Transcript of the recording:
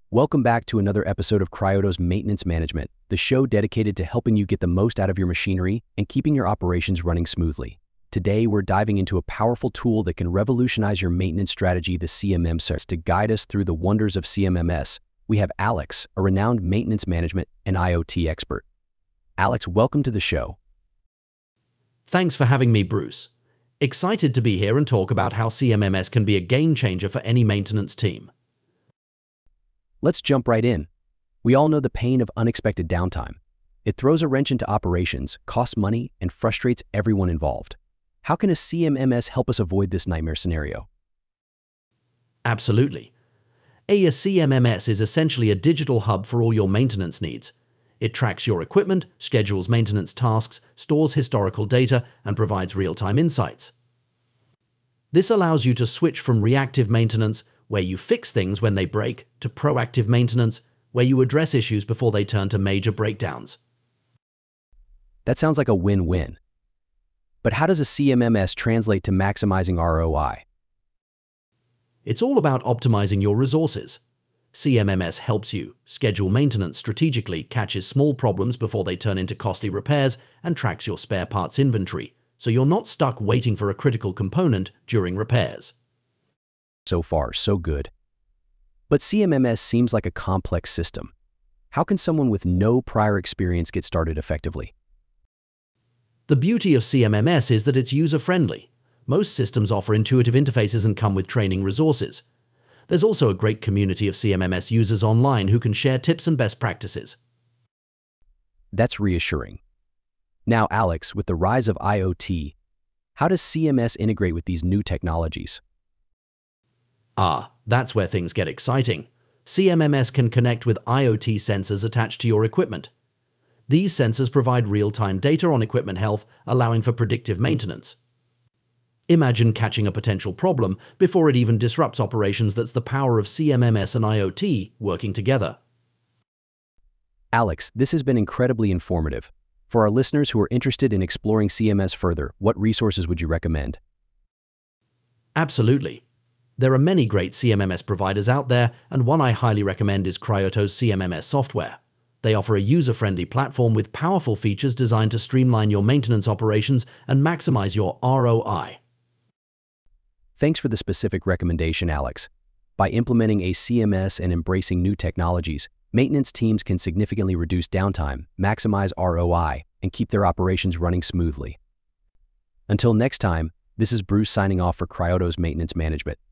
Welcome back to another episode of Cryoto's Maintenance Management, the show dedicated to helping you get the most out of your machinery and keeping your operations running smoothly. Today, we're diving into a powerful tool that can revolutionize your maintenance strategy, the CMMS. To guide us through the wonders of CMMS, we have Alex, a renowned maintenance management and IoT expert. Alex, welcome to the show. Thanks for having me, Bruce. Excited to be here and talk about how CMMS can be a game changer for any maintenance team. Let's jump right in. We all know the pain of unexpected downtime. It throws a wrench into operations, costs money, and frustrates everyone involved. How can a CMMS help us avoid this nightmare scenario? Absolutely. A CMMS is essentially a digital hub for all your maintenance needs. It tracks your equipment, schedules maintenance tasks, stores historical data, and provides real-time insights. This allows you to switch from reactive maintenance, where you fix things when they break, to proactive maintenance, where you address issues before they turn to major breakdowns. That sounds like a win-win. But how does a CMMS translate to maximizing ROI? It's all about optimizing your resources. CMMS helps you schedule maintenance strategically, catches small problems before they turn into costly repairs, and tracks your spare parts inventory, so you're not stuck waiting for a critical component during repairs. So far, so good. But CMMS seems like a complex system. How can someone with no prior experience get started effectively? The beauty of CMMS is that it's user-friendly. Most systems offer intuitive interfaces and come with training resources. There's also a great community of CMMS users online who can share tips and best practices. That's reassuring. Now, Alex, with the rise of IoT, how does CMMS integrate with these new technologies? That's where things get exciting. CMMS can connect with IoT sensors attached to your equipment. These sensors provide real-time data on equipment health, allowing for predictive maintenance. Imagine catching a potential problem before it even disrupts operations. That's the power of CMMS and IoT working together. Alex, this has been incredibly informative. For our listeners who are interested in exploring CMMS further, what resources would you recommend? Absolutely. There are many great CMMS providers out there, and one I highly recommend is Cryoto's CMMS software. They offer a user-friendly platform with powerful features designed to streamline your maintenance operations and maximize your ROI. Thanks for the specific recommendation, Alex. By implementing a CMMS and embracing new technologies, maintenance teams can significantly reduce downtime, maximize ROI, and keep their operations running smoothly. Until next time, this is Bruce signing off for Cryoto's Maintenance Management.